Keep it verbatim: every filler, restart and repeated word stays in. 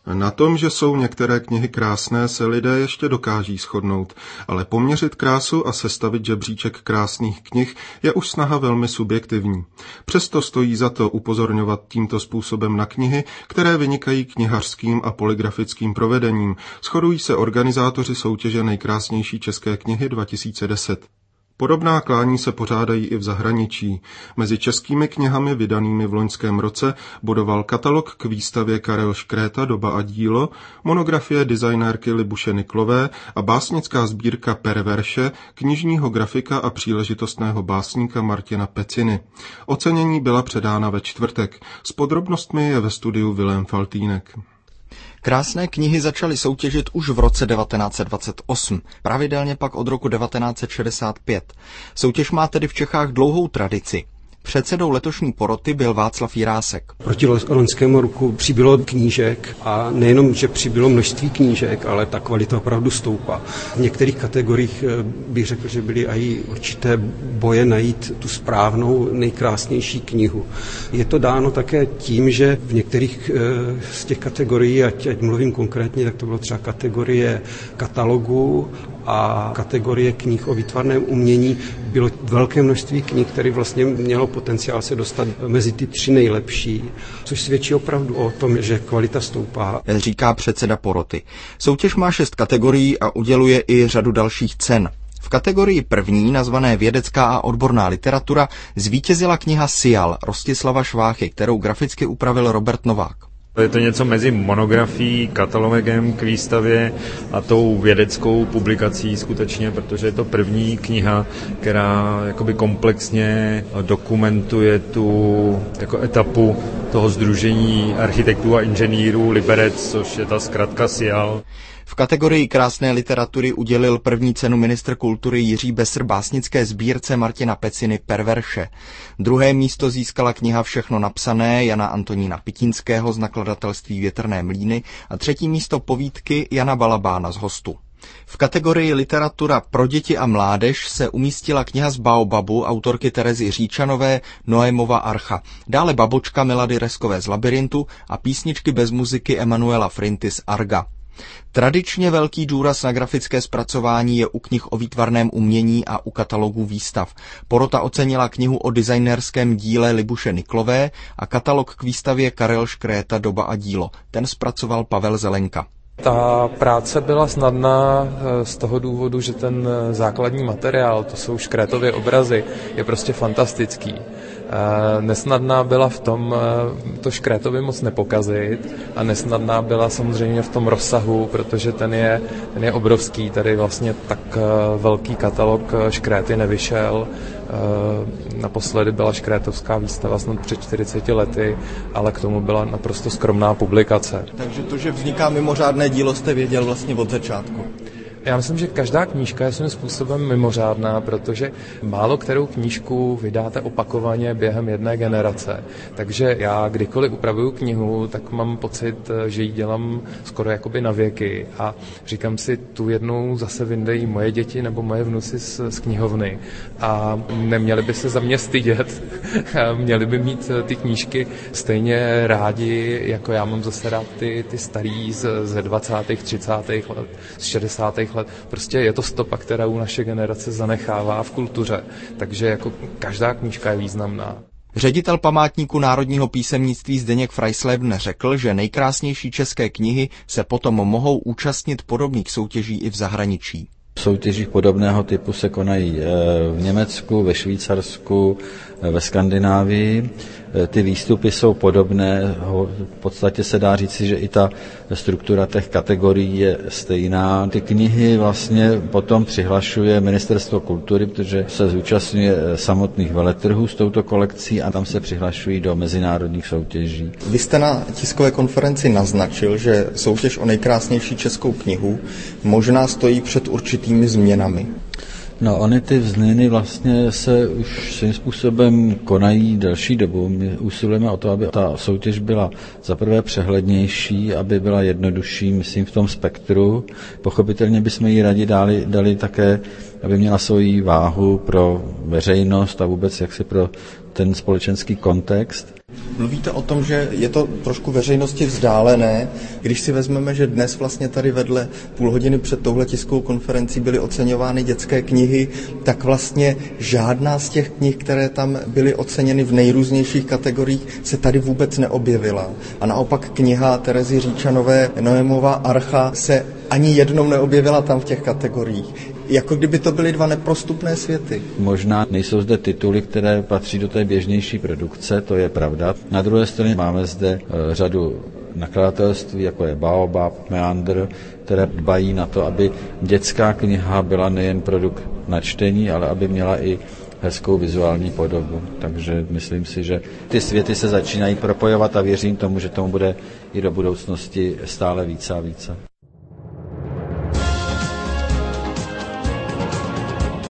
Na tom, že jsou některé knihy krásné, se lidé ještě dokáží shodnout, ale poměřit krásu a sestavit žebříček krásných knih je už snaha velmi subjektivní. Přesto stojí za to upozorňovat tímto způsobem na knihy, které vynikají knihařským a polygrafickým provedením. Shodují se organizátoři soutěže Nejkrásnější české knihy dva tisíce deset. Podobná klání se pořádají i v zahraničí. Mezi českými knihami vydanými v loňském roce bodoval katalog k výstavě Karel Škréta Doba a dílo, monografie designérky Libuše Niklové a básnická sbírka Perverše knižního grafika a příležitostného básníka Martina Peciny. Ocenění byla předána ve čtvrtek. S podrobnostmi je ve studiu Vilém Faltýnek. Krásné knihy začaly soutěžit už v roce devatenáct set dvacet osm, pravidelně pak od roku devatenáct set šedesát pět. Soutěž má tedy v Čechách dlouhou tradici. Předsedou letošní poroty byl Václav Jirásek. Proti loňskému roku přibylo knížek a nejenom, že přibylo množství knížek, ale ta kvalita opravdu stoupá. V některých kategoriích bych řekl, že byly i určité boje najít tu správnou, nejkrásnější knihu. Je to dáno také tím, že v některých z těch kategorií, ať, ať mluvím konkrétně, tak to bylo třeba kategorie katalogu a kategorie knih o výtvarném umění, bylo velké množství knih, které vlastně mělo potenciál se dostat mezi ty tři nejlepší, což svědčí opravdu o tom, že kvalita stoupá. Říká předseda poroty. Soutěž má šest kategorií a uděluje i řadu dalších cen. V kategorii první, nazvané Vědecká a odborná literatura, zvítězila kniha Sial Rostislava Šváchy, kterou graficky upravil Robert Novák. Je to něco mezi monografií, katalogem k výstavě a tou vědeckou publikací skutečně, protože je to první kniha, která jakoby komplexně dokumentuje tu jako etapu toho sdružení architektů a inženýrů Liberec, což je ta zkratka Sial. V kategorii krásné literatury udělil první cenu ministr kultury Jiří Besr básnické sbírce Martina Peciny Perverše. Druhé místo získala kniha Všechno napsané Jana Antonína Pitínského z nakladatelství Větrné mlýny a třetí místo povídky Jana Balabána z Hostu. V kategorii literatura pro děti a mládež se umístila kniha z Baobabu autorky Terezy Říčanové Noémova archa, dále Babočka Milady Reskové z Labyrintu a písničky bez muziky Emanuela Frinty z Arga. Tradičně velký důraz na grafické zpracování je u knih o výtvarném umění a u katalogů výstav. Porota ocenila knihu o designérském díle Libuše Niklové a katalog k výstavě Karel Škréta Doba a dílo. Ten zpracoval Pavel Zelenka. Ta práce byla snadná z toho důvodu, že ten základní materiál, to jsou Škrétovy obrazy, je prostě fantastický. Nesnadná byla v tom to Škrétovi moc nepokazit a nesnadná byla samozřejmě v tom rozsahu, protože ten je, ten je obrovský. Tady vlastně tak velký katalog Škréty nevyšel. Naposledy byla škrétovská výstava snad před čtyřiceti lety, ale k tomu byla naprosto skromná publikace. Takže to, že vzniká mimořádné dílo, jste věděl vlastně od začátku. Já myslím, že každá knížka je svým způsobem mimořádná, protože málo kterou knížku vydáte opakovaně během jedné generace. Takže já kdykoliv upravuju knihu, tak mám pocit, že ji dělám skoro jakoby na věky a říkám si, tu jednou zase vyndají moje děti nebo moje vnuci z, z knihovny a neměli by se za mě stydět. Měli by mít ty knížky stejně rádi, jako já mám zase rád ty, ty starý z, ze dvacátých, třicátých let, z šedesátých let. Prostě je to stopa, kterou naše generace zanechává v kultuře, takže jako každá knížka je významná. Ředitel památníku národního písemnictví Zdeněk Freisleben řekl, že nejkrásnější české knihy se potom mohou účastnit podobných soutěží i v zahraničí. Soutěží podobného typu se konají v Německu, ve Švýcarsku, ve Skandinávii. Ty výstupy jsou podobné, v podstatě se dá říci, že i ta struktura těch kategorií je stejná. Ty knihy vlastně potom přihlašuje Ministerstvo kultury, protože se zúčastňuje samotných veletrhů s touto kolekcí a tam se přihlašují do mezinárodních soutěží. Vy jste na tiskové konferenci naznačil, že soutěž o nejkrásnější českou knihu možná stojí před určitými změnami. No, ony ty změny vlastně se už svým způsobem konají delší dobu. My usilujeme o to, aby ta soutěž byla zaprvé přehlednější, aby byla jednodušší, myslím, v tom spektru. Pochopitelně bychom ji rádi dali, dali také, aby měla svoji váhu pro veřejnost a vůbec jaksi pro ten společenský kontext. Mluvíte o tom, že je to trošku veřejnosti vzdálené. Když si vezmeme, že dnes vlastně tady vedle půl hodiny před touhle tiskovou konferencí byly oceňovány dětské knihy, tak vlastně žádná z těch knih, které tam byly oceněny v nejrůznějších kategoriích, se tady vůbec neobjevila. A naopak kniha Terezy Říčanové Noémova Archa se ani jednou neobjevila tam v těch kategoriích. Jako kdyby to byly dva neprostupné světy. Možná nejsou zde tituly, které patří do té běžnější produkce, to je pravda. Na druhé straně máme zde řadu nakladatelství, jako je Baobab, Meandr, které dbají na to, aby dětská kniha byla nejen produkt na čtení, ale aby měla i hezkou vizuální podobu. Takže myslím si, že ty světy se začínají propojovat a věřím tomu, že tomu bude i do budoucnosti stále více a více.